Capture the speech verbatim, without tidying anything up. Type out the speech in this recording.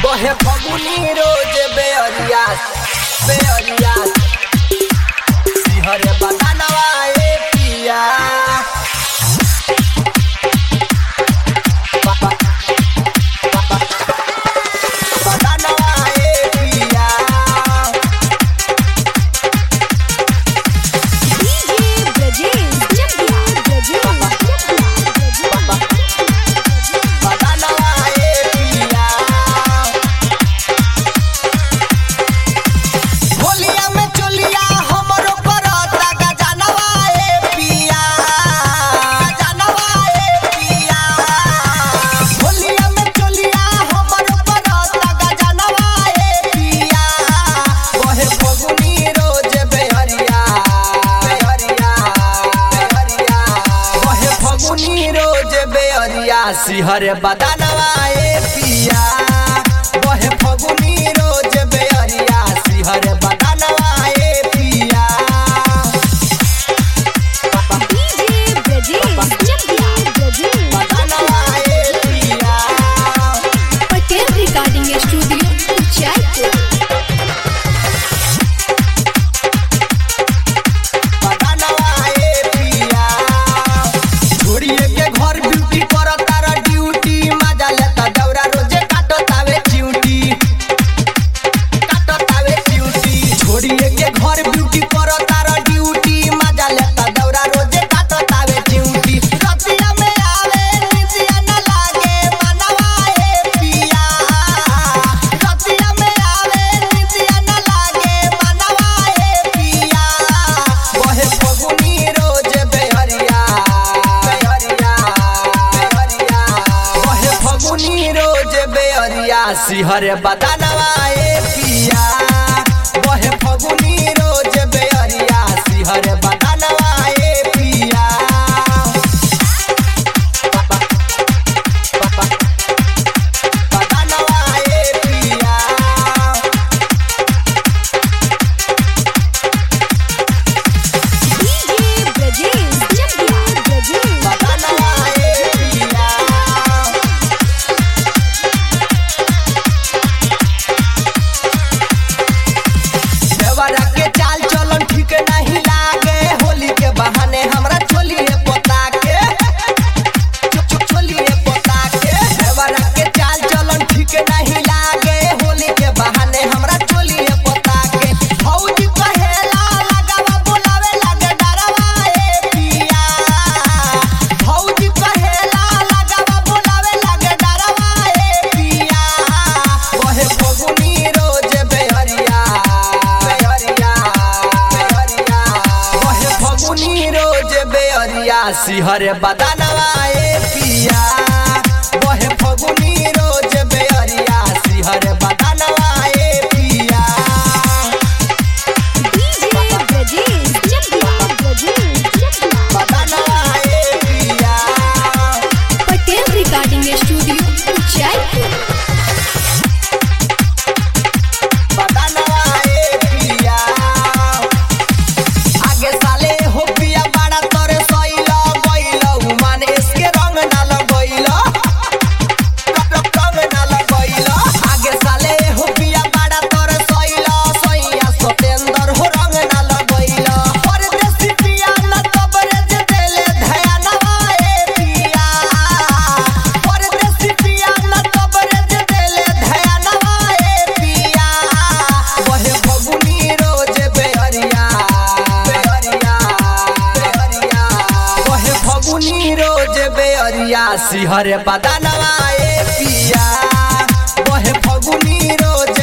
बहे फगुनी रोज बेअरिया बेअरिया सिहरे बदनवा ए पिया सिहरे बदनवा ए पिया बहे फगुनी रोज बेअरिया सिहरे बदनवा ए पिया डीजे ब्रजेश चकिया ब्रजेश बदनवा ए पिया पटेल रिकॉर्डिंग स्टूडियो जयपुर बदनवा ए पिया छोड़िए के घर ब्यूटी करत सिहरे बदनवा ए पिया बहे फगुनी रोज बेअरिया सिहरे बदनवा ए पिया बदनवा ए पिया डीजे ब्रजेश चकिया ब्रजेश बदनवा ए पिया सिहरे बदनवा ए पिया बहे फगुनी रोज बेअरिया सिहरे बदनवा ए पिया डीजे ब्रजेश चकिया ब्रजेश बदनवा ए पिया पटेल रिकॉर्डिंग स्टूडियो जयपुर बदनवा ए पिया आगे साले हो पिया बड़ा तोरे सइला गइलो माने इसके रंग ना लगइलो रंग ना लगइलो आगे साले हो पिया बड़ा तोरे सइला सइया सतेंदर हो रंग ना लगइलो परदेसी पिया ना कबरेज देले धयानवा ए पिया परदेसी पिया ना कबरेज देले धयानवा ए पिया बहे फगुनी रोज बेअरिया बेअरिया बेअरिया बहे फगुनी रोज बेअरिया सिहरे बदनवा ए पिया बहे फगुनी रोज